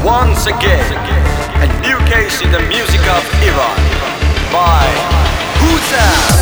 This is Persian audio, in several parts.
Once again, a new case in the music of Iran by Huzan.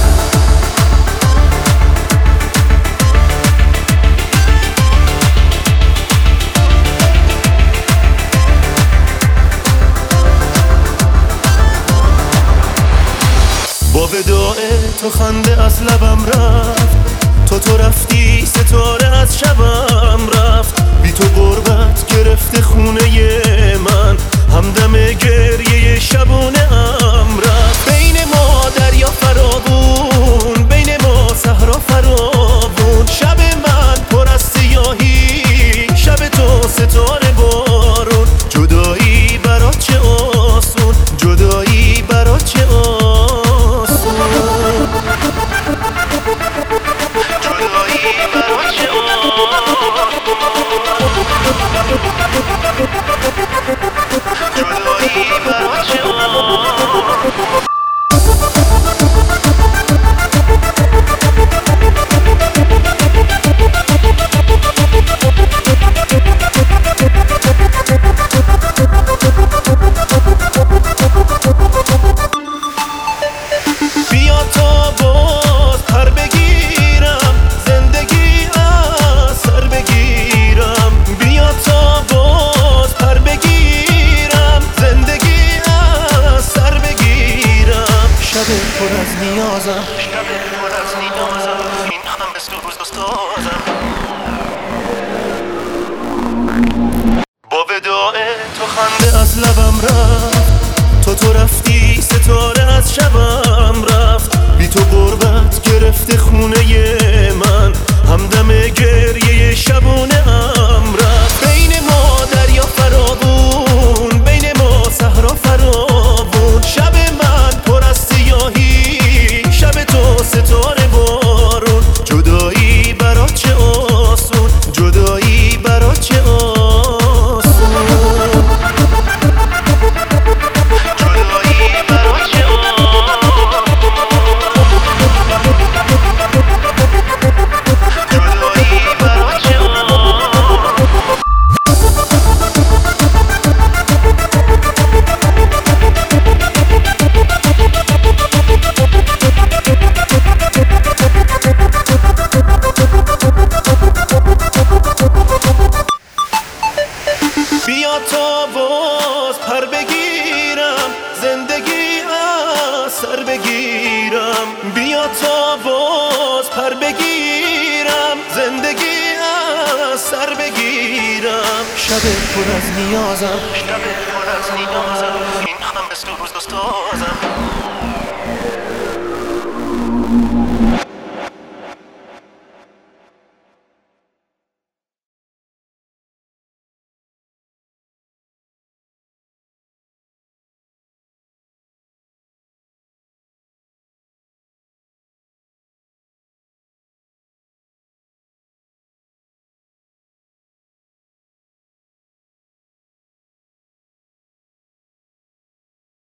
با وداع تو خنده از لبم رفت، تو رفتی ستاره از شبم رفت. بی تو غربت گرفته خونه من، همدم گریه شبونه ام رفت. بین ما دریا فراوون، بین ما صحرا فراوون. شب من پر از سیاهی، شب تو ستاره بارون. جدایی برات چه آسون، جدایی برات چه آسون. جدایی برات چه بیا تا باز پر بگیرم، زندگی از سر بگیرم. بیا تا باز پر بگیرم، زندگی از سر بگیرم. شب پر از نیازم، شب پر از نیازم، این هم بس روز دوستازم. با وداع تو خنده از لبم رفت، تو رفتی ستاره از شبم رفت. بی تو غربت گرفته خونه من، همدم گریه شبونه ام رفت. بین ما دریا فراوون، بین ما صحرا فراوون. شب من پر از سیاهی، شب تو ستاره بارون. جدایی برات چه آسون، جدایی برات چه آسون. بیا تا باز پر بگیرم، زندگی از سر بگیرم. بیا تا باز پر بگیرم، زندگی از سر بگیرم. شب پر از نیازم، شب پر از نیازم، این هم بس روز دوستازم.